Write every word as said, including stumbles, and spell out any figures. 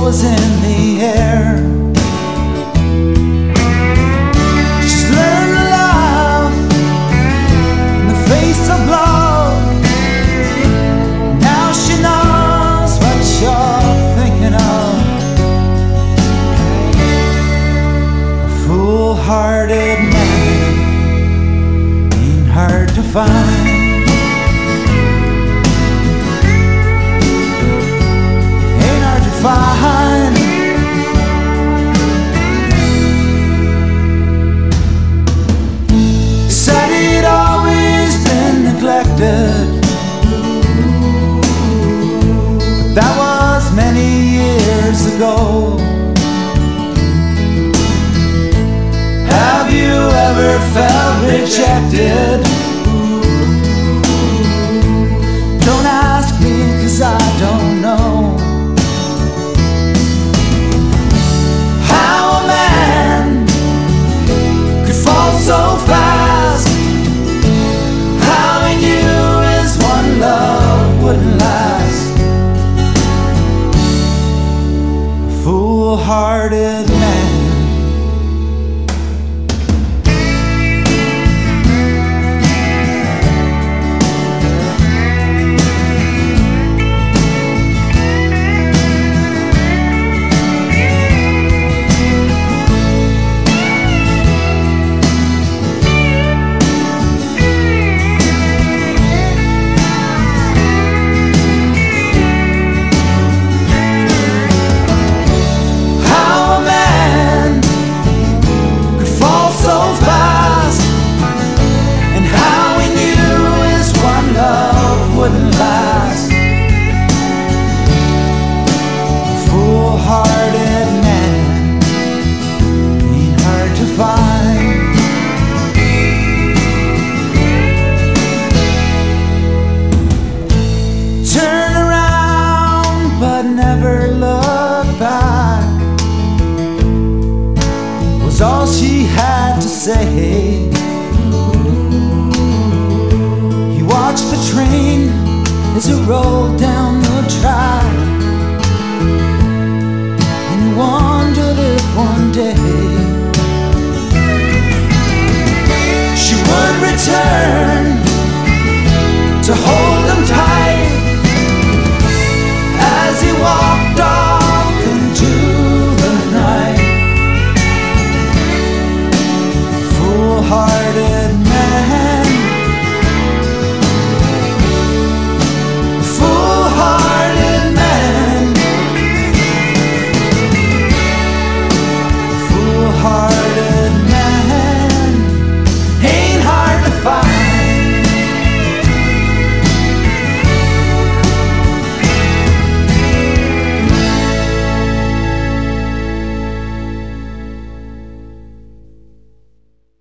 was in the air. She's learned to love in the face of love. Now she knows what you're thinking of. A foolhardy man ain't hard to find. Fine. Said he'd always been neglected, but that was many years ago. Have you ever felt rejected? Don't ask me, 'cause I don't know. So fast, how he knew his one love wouldn't last. A foolhardy man. Wouldn't last. A foolhardy man ain't hard to find. Turn around but never look back was all she had to say. Watch the train as it rolled down the track, and he wondered if one day she would return to hold